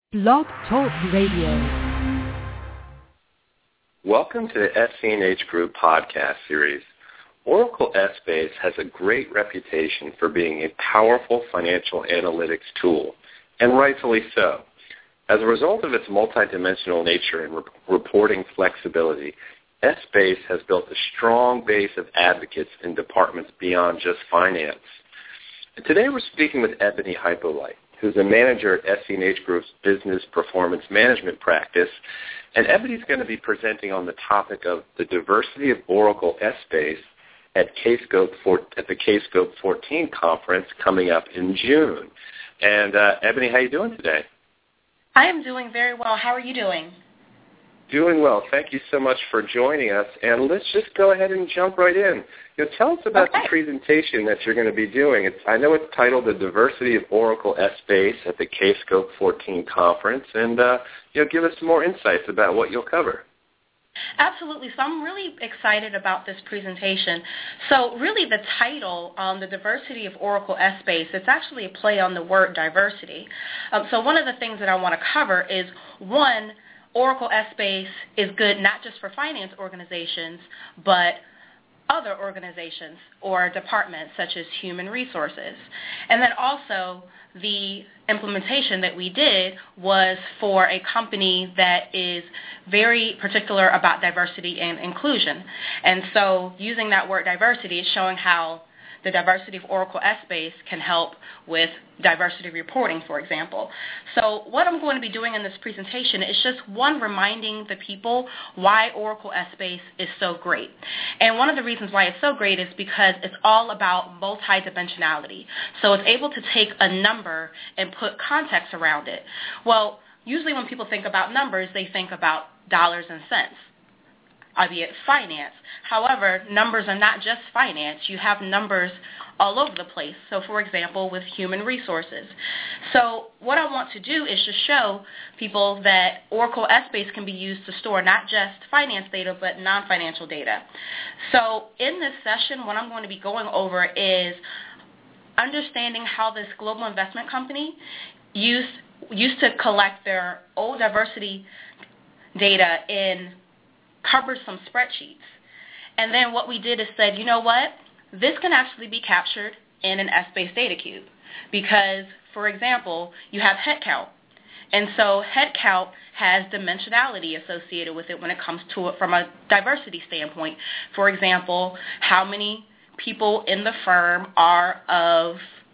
Blog Talk Radio. Welcome to the SC&H Group podcast series. Oracle Essbase has a great reputation for being a powerful financial analytics tool, and rightfully so. As a result of its multidimensional nature and reporting flexibility, Essbase has built a strong base of advocates in departments beyond just finance. And today we're speaking with Ebony Hypolite, who's a manager at SC&H Group's Business Performance Management practice. And Ebony's going to be presenting on the topic of the diversity of Oracle Essbase at the Kscope 14 conference coming up in June. And Ebony, how are you doing today? I am doing very well. How are you doing? Doing well. Thank you so much for joining us. And let's just go ahead and jump right in. Tell us about the presentation that you're going to be doing. I know it's titled The Diversity of Oracle Essbase at the Kscope 14 conference. And give us some more insights about what you'll cover. Absolutely. So I'm really excited about this presentation. So really the title, The Diversity of Oracle Essbase, it's actually a play on the word diversity. So one of the things that I want to cover is, one, Oracle Essbase is good not just for finance organizations, but other organizations or departments such as human resources. And then also the implementation that we did was for a company that is very particular about diversity and inclusion. And so using that word diversity is showing how the diversity of Oracle Essbase can help with diversity reporting, for example. So what I'm going to be doing in this presentation is just, one, reminding the people why Oracle Essbase is so great. And one of the reasons why it's so great is because it's all about multidimensionality. So it's able to take a number and put context around it. Well, usually when people think about numbers, they think about dollars and cents, albeit finance. However, numbers are not just finance. You have numbers all over the place. So, for example, with human resources. So what I want to do is just show people that Oracle Essbase can be used to store not just finance data, but non-financial data. So in this session, what I'm going to be going over is understanding how this global investment company used to collect their old diversity data in cumbersome spreadsheets. And then what we did is said, you know what? This can actually be captured in an Essbase data cube because, for example, you have headcount. And so headcount has dimensionality associated with it when it comes to it from a diversity standpoint. For example, how many people in the firm are of,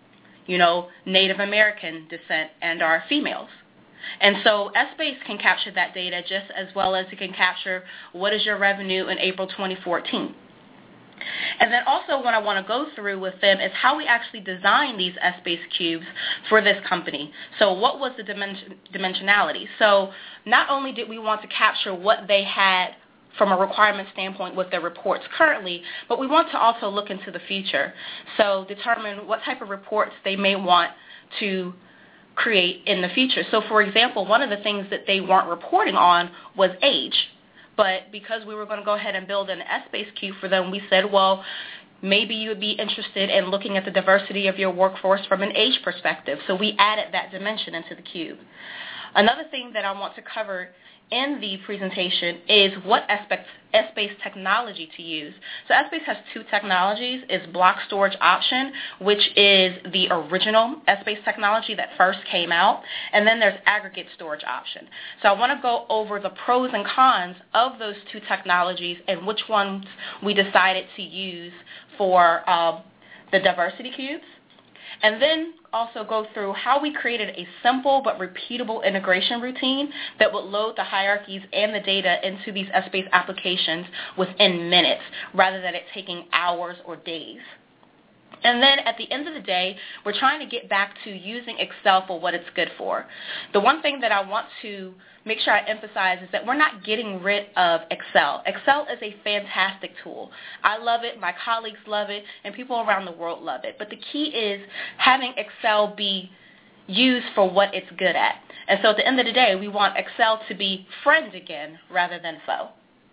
Native American descent and are females. And so Essbase can capture that data just as well as it can capture what is your revenue in April 2014. And then also what I want to go through with them is how we actually designed these Essbase cubes for this company. So what was the dimensionality? So not only did we want to capture what they had from a requirement standpoint with their reports currently, but we want to also look into the future. So determine what type of reports they may want to create in the future. So, for example, one of the things that they weren't reporting on was age. But because we were going to go ahead and build an Essbase cube for them, we said, well, maybe you would be interested in looking at the diversity of your workforce from an age perspective. So we added that dimension into the cube. Another thing that I want to cover in the presentation is what Essbase technology to use. So Essbase has two technologies. It's block storage option, which is the original Essbase technology that first came out, and then there's aggregate storage option. So I want to go over the pros and cons of those two technologies and which ones we decided to use for the diversity cubes. And then also go through how we created a simple but repeatable integration routine that would load the hierarchies and the data into these Essbase applications within minutes rather than it taking hours or days. And then at the end of the day, we're trying to get back to using Excel for what it's good for. The one thing that I want to make sure I emphasize is that we're not getting rid of Excel. Excel is a fantastic tool. I love it, my colleagues love it, and people around the world love it. But the key is having Excel be used for what it's good at. And so at the end of the day, we want Excel to be friend again rather than foe.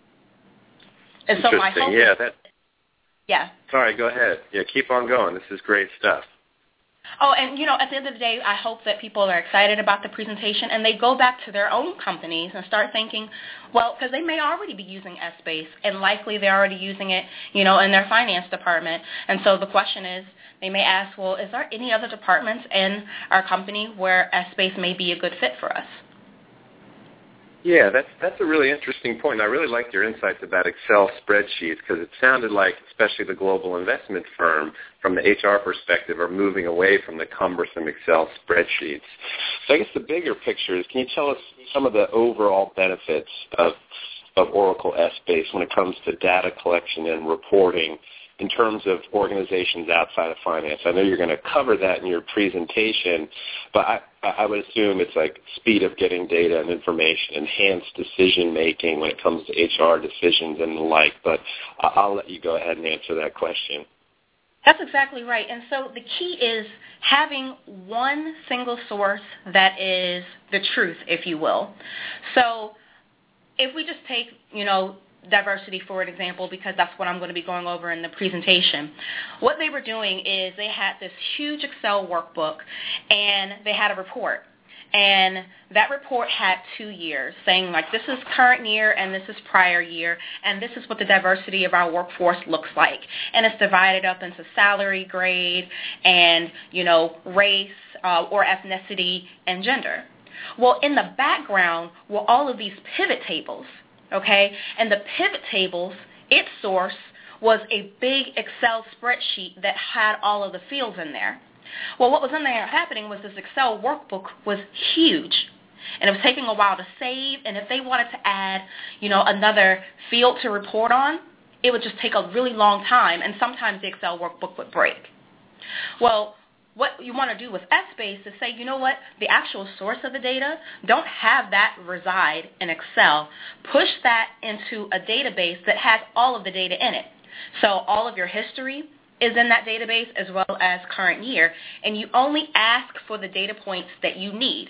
And so my hope Yeah. Sorry, go ahead. Yeah, keep on going. This is great stuff. Oh, and, at the end of the day, I hope that people are excited about the presentation and they go back to their own companies and start thinking, well, because they may already be using Essbase, and likely they're already using it, in their finance department. And so the question is, they may ask, well, is there any other departments in our company where Essbase may be a good fit for us? Yeah, that's a really interesting point. I really liked your insights about Excel spreadsheets because it sounded like, especially the global investment firm, from the HR perspective, are moving away from the cumbersome Excel spreadsheets. So I guess the bigger picture is, can you tell us some of the overall benefits of Oracle Essbase when it comes to data collection and reporting in terms of organizations outside of finance? I know you're going to cover that in your presentation, but I would assume it's like speed of getting data and information, enhanced decision-making when it comes to HR decisions and the like, but I'll let you go ahead and answer that question. That's exactly right. And so the key is having one single source that is the truth, if you will. So if we just take, diversity for an example, because that's what I'm going to be going over in the presentation. What they were doing is they had this huge Excel workbook and they had a report. And that report had 2 years saying, like, this is current year and this is prior year, and this is what the diversity of our workforce looks like. And it's divided up into salary, grade, and, race or ethnicity and gender. Well, in the background were all of these pivot tables. Okay, and the pivot tables, its source was a big Excel spreadsheet that had all of the fields in there. Well, what was in there happening was this Excel workbook was huge, and it was taking a while to save, and if they wanted to add, another field to report on, it would just take a really long time, and sometimes the Excel workbook would break. Well, what you want to do with Essbase is say, you know what, the actual source of the data, don't have that reside in Excel. Push that into a database that has all of the data in it. So all of your history is in that database as well as current year, and you only ask for the data points that you need.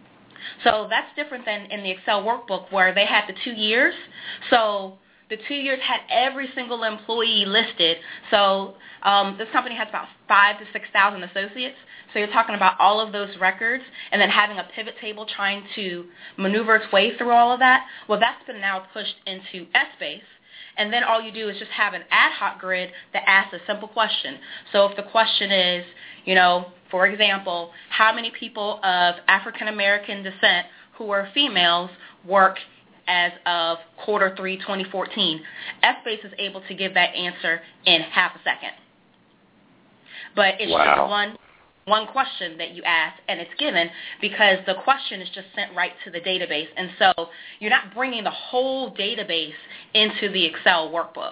So that's different than in the Excel workbook where they had the 2 years. So the 2 years had every single employee listed. So this company has about 5,000 to 6,000 associates. So you're talking about all of those records and then having a pivot table trying to maneuver its way through all of that. Well, that's been now pushed into Essbase. And then all you do is just have an ad hoc grid that asks a simple question. So if the question is, for example, how many people of African American descent who are females work as of quarter 3, 2014, Essbase is able to give that answer in half a second. But it's just one question that you ask, and it's given because the question is just sent right to the database. And so you're not bringing the whole database into the Excel workbook.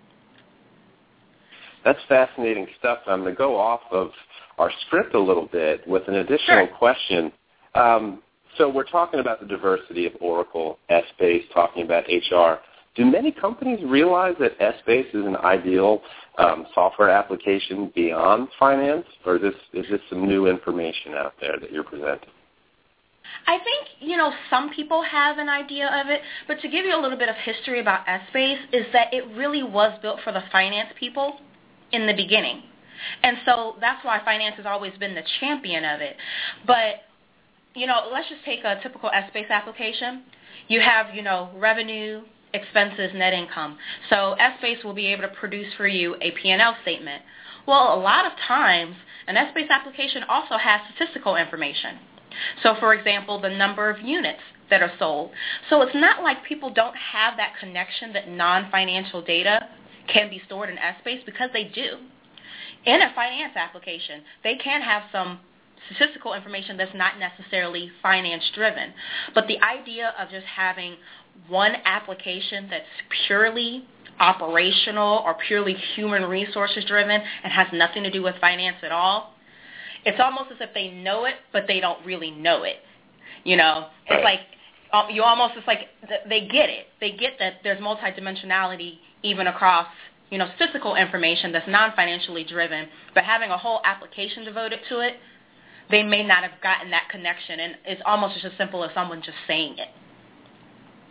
That's fascinating stuff. I'm going to go off of our script a little bit with an additional question. So we're talking about the diversity of Oracle Essbase, talking about HR. Do many companies realize that Essbase is an ideal software application beyond finance, or is this some new information out there that you're presenting? I think, some people have an idea of it, but to give you a little bit of history about Essbase is that it really was built for the finance people in the beginning. And so that's why finance has always been the champion of it. But let's just take a typical Essbase application. You have, revenue, expenses, net income. So Essbase will be able to produce for you a P&L statement. Well, a lot of times, an Essbase application also has statistical information. So, for example, the number of units that are sold. So it's not like people don't have that connection that non-financial data can be stored in Essbase, because they do. In a finance application, they can have some statistical information that's not necessarily finance-driven. But the idea of just having one application that's purely operational or purely human resources driven and has nothing to do with finance at all, it's almost as if they know it, but they don't really know it. It's like they get it. They get that there's multidimensionality even across statistical information that's non-financially driven, but having a whole application devoted to it, they may not have gotten that connection, and it's almost just as simple as someone just saying it.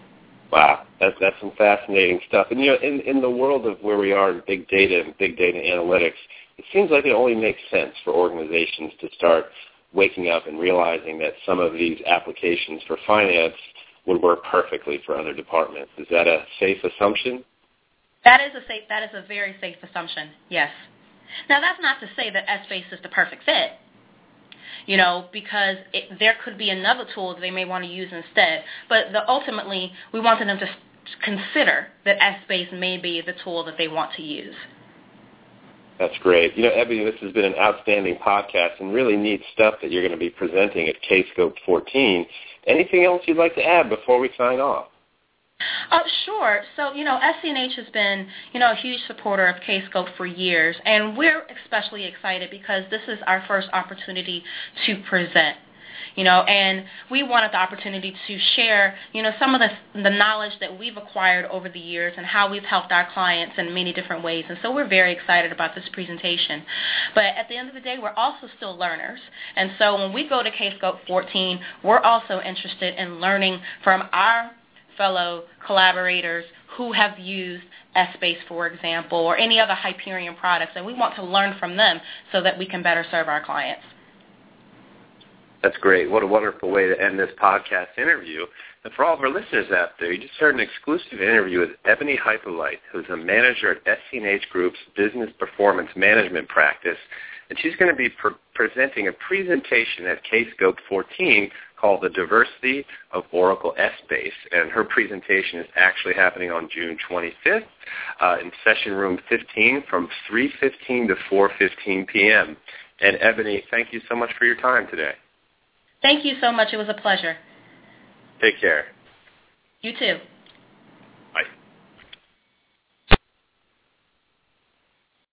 Wow, that's some fascinating stuff. And, in the world of where we are in big data and big data analytics, it seems like it only makes sense for organizations to start waking up and realizing that some of these applications for finance would work perfectly for other departments. Is that a safe assumption? That is a very safe assumption, yes. Now, that's not to say that Essbase is the perfect fit, because there could be another tool that they may want to use instead. But ultimately, we wanted them to consider that Essbase may be the tool that they want to use. That's great. Ebony, this has been an outstanding podcast and really neat stuff that you're going to be presenting at Kscope 14. Anything else you'd like to add before we sign off? Sure. So, SC&H has been, a huge supporter of Kscope for years, and we're especially excited because this is our first opportunity to present. And we wanted the opportunity to share, some of the knowledge that we've acquired over the years and how we've helped our clients in many different ways. And so we're very excited about this presentation. But at the end of the day, we're also still learners. And so when we go to Kscope 14, we're also interested in learning from our fellow collaborators who have used Essbase, for example, or any other Hyperion products. And we want to learn from them so that we can better serve our clients. That's great. What a wonderful way to end this podcast interview. And for all of our listeners out there, you just heard an exclusive interview with Ebony Hypolite, who's a manager at SC&H Group's Business Performance Management practice. And she's going to be presenting a presentation at Kscope 14 called The Diversity of Oracle Essbase. And her presentation is actually happening on June 25th in session room 15 from 3:15 to 4:15 p.m. And Ebony, thank you so much for your time today. Thank you so much. It was a pleasure. Take care. You too.